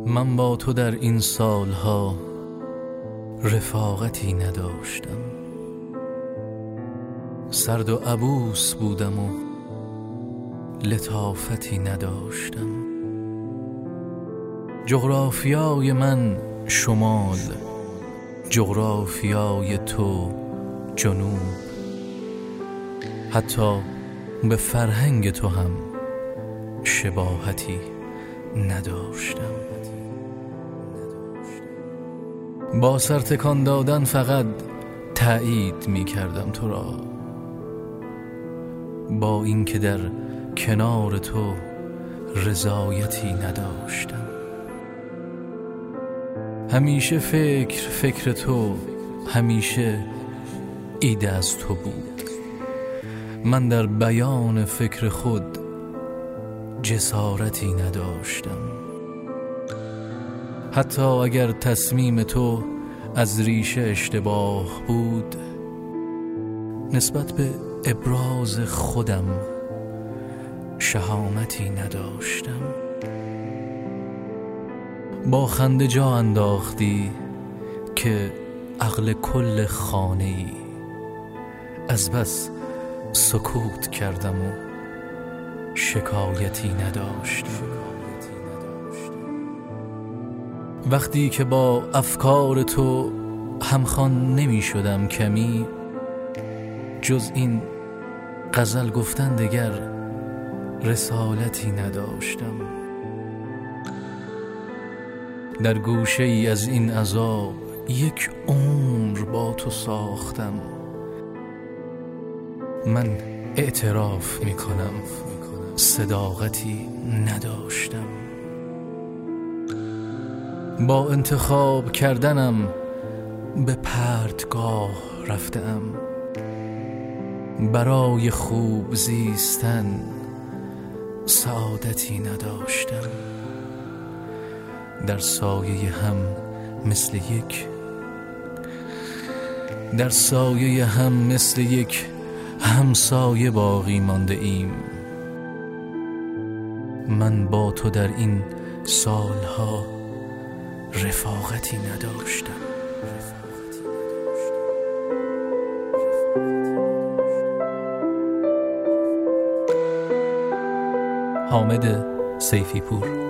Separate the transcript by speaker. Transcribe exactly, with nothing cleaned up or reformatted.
Speaker 1: من با تو در این سالها رفاقتی نداشتم، سرد و عبوس بودم و لطافتی نداشتم. جغرافیای من شمال، جغرافیای تو جنوب، حتی به فرهنگ تو هم شباهتی نداشتم. با سر تکان دادن فقط تأیید می کردم تو را، با اینکه در کنار تو رضایتی نداشتم. همیشه فکر فکر تو، همیشه ایده از تو بود. من در بیان فکر خود جسارتی نداشتم. حتی اگر تصمیم تو از ریشه اشتباه بود، نسبت به ابراز خودم شهامتی نداشتم. با خنده جا انداختی که عقل کل خانه‌ای، از بس سکوت کردم و شکایتی نداشتم. وقتی که با افکار تو همخوان نمی شدم کمی، جز این غزل گفتن دگر رسالتی نداشتم. در گوشه ای از این عذاب یک عمر با تو ساختم. من اعتراف می کنم صداقتی نداشتم. با انتخاب کردنم به پرتگاه رفتم، برای خوب زیستن سعادتی نداشتم. در سایه هم مثل یک در سایه هم مثل یک همسایه باقی مانده ایم. من با تو در این سالها رفاقتی نداشتم. حامد سیفی پور.